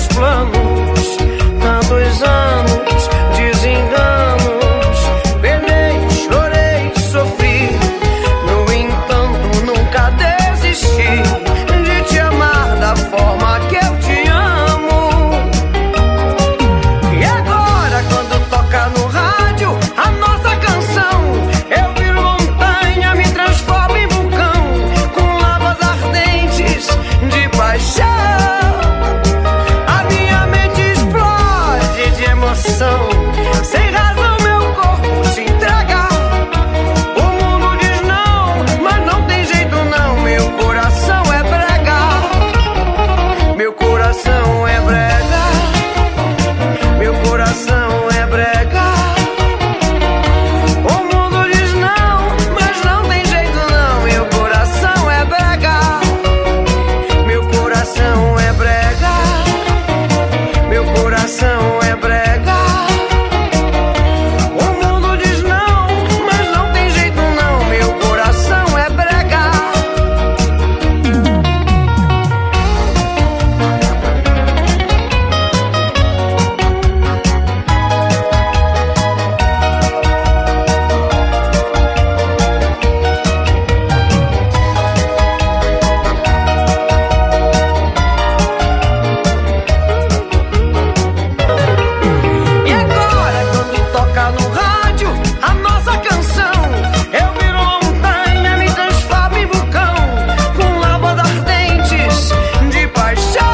meus planos. Tantos anos, desenganos, penei, chorei, sofri. No entanto, nunca desisti de te amar da forma que eu te amo. E agora, quando toca no rádio a nossa canção, eu viro montanha, me transformo em vulcão, com lavas ardentes de paixão. A minha mente explode de emoção, sem razão meu corpo se entrega. O mundo diz não, mas não tem jeito não. Meu coração é brega, meu coração é brega, meu coração é brega. O mundo diz não, mas não tem jeito não. Meu coração é brega, meu coração é brega, meu coração é brega. O mundo diz não, mas não tem jeito não. Meu coração é brega. E agora, quando toca no rádio a nossa canção, eu viro montanha, me transformo em vulcão, com lavas ardentes de paixão.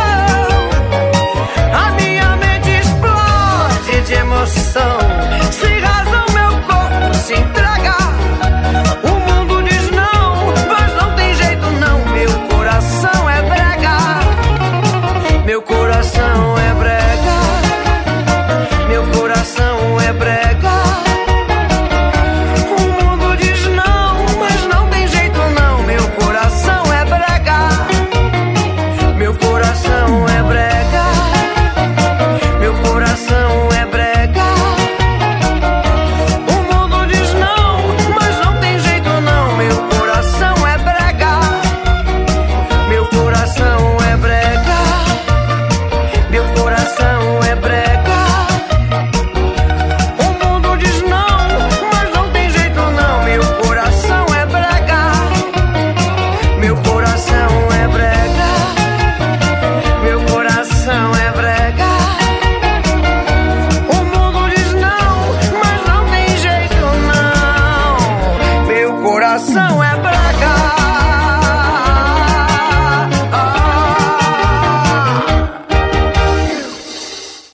A minha mente explode de emoção, sem razão meu corpo se entrega. O mundo diz não, mas não tem jeito não. Meu coração é brega, meu coração é brega, meu coração é brega. O mundo diz não, mas não tem jeito não. Meu coração é brega, meu coração é brega, meu coração é brega. O mundo diz não, mas não tem jeito não. Meu coração é brega, meu coração é brega, meu coração é brega. O mundo diz não, mas não tem jeito não. Meu coração é brega, meu coração é brega, meu coração é brega. O mundo diz não, mas não tem jeito não. Meu coração